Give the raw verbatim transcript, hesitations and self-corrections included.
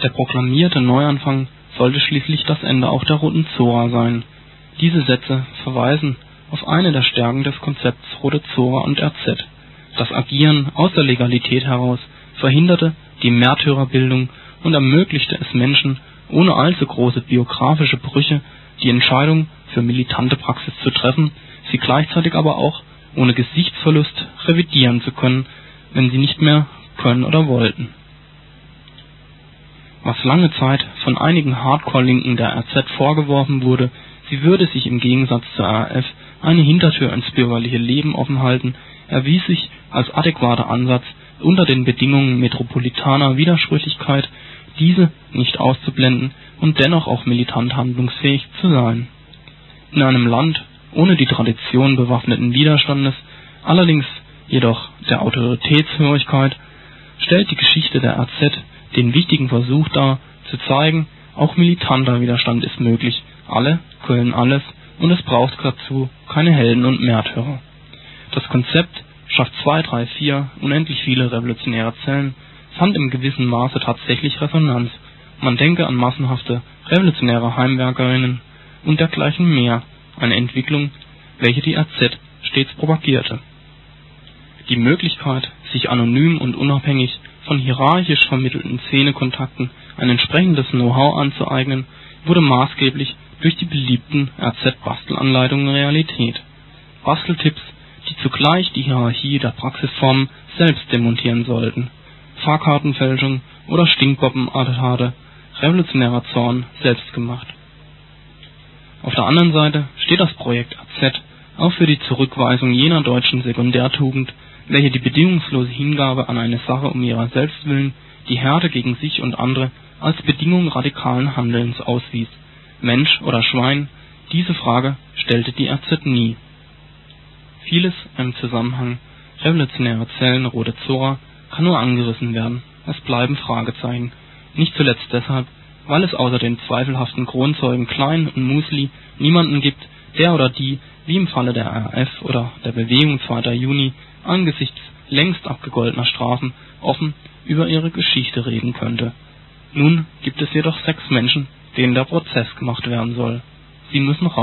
Der proklamierte Neuanfang sollte schließlich das Ende auch der Roten Zora sein. Diese Sätze verweisen auf eine der Stärken des Konzepts Rote Zora und R Z. Das Agieren aus der Legalität heraus verhinderte die Märtyrerbildung und ermöglichte es Menschen, ohne allzu große biografische Brüche die Entscheidung für militante Praxis zu treffen, sie gleichzeitig aber auch ohne Gesichtsverlust revidieren zu können, wenn sie nicht mehr können oder wollten. Was lange Zeit von einigen Hardcore-Linken der R Z vorgeworfen wurde, sie würde sich im Gegensatz zur R A F eine Hintertür ins bürgerliche Leben offen halten, erwies sich als adäquater Ansatz unter den Bedingungen metropolitaner Widersprüchlichkeit, diese nicht auszublenden und dennoch auch militant handlungsfähig zu sein. In einem Land ohne die Tradition bewaffneten Widerstandes, allerdings jedoch der Autoritätshörigkeit, stellt die Geschichte der R Z den wichtigen Versuch dar, zu zeigen, auch militanter Widerstand ist möglich, alle können alles und es braucht dazu keine Helden und Märtyrer. Das Konzept schafft zwei, drei, vier unendlich viele revolutionäre Zellen, fand im gewissen Maße tatsächlich Resonanz. Man denke an massenhafte revolutionäre Heimwerkerinnen und dergleichen mehr, eine Entwicklung, welche die R Z stets propagierte. Die Möglichkeit, sich anonym und unabhängig von hierarchisch vermittelten Szenekontakten ein entsprechendes Know-how anzueignen, wurde maßgeblich durch die beliebten R Z-Bastelanleitungen Realität. Basteltipps, die zugleich die Hierarchie der Praxisformen selbst demontieren sollten. Fahrkartenfälschung oder Stinkbombenattentate, revolutionärer Zorn selbst gemacht. Auf der anderen Seite steht das Projekt R Z auch für die Zurückweisung jener deutschen Sekundärtugend, welche die bedingungslose Hingabe an eine Sache um ihrer selbst willen, die Härte gegen sich und andere als Bedingung radikalen Handelns auswies. Mensch oder Schwein, diese Frage stellte die R Z nie. Vieles im Zusammenhang revolutionäre Zellen Rote Zora kann nur angerissen werden, es bleiben Fragezeichen, nicht zuletzt deshalb, weil es außer den zweifelhaften Kronzeugen Klein und Musli niemanden gibt, der oder die, wie im Falle der R A F oder der Bewegung zweiter Juni, angesichts längst abgegoltener Strafen offen über ihre Geschichte reden könnte. Nun gibt es jedoch sechs Menschen, denen der Prozess gemacht werden soll. Sie müssen raus.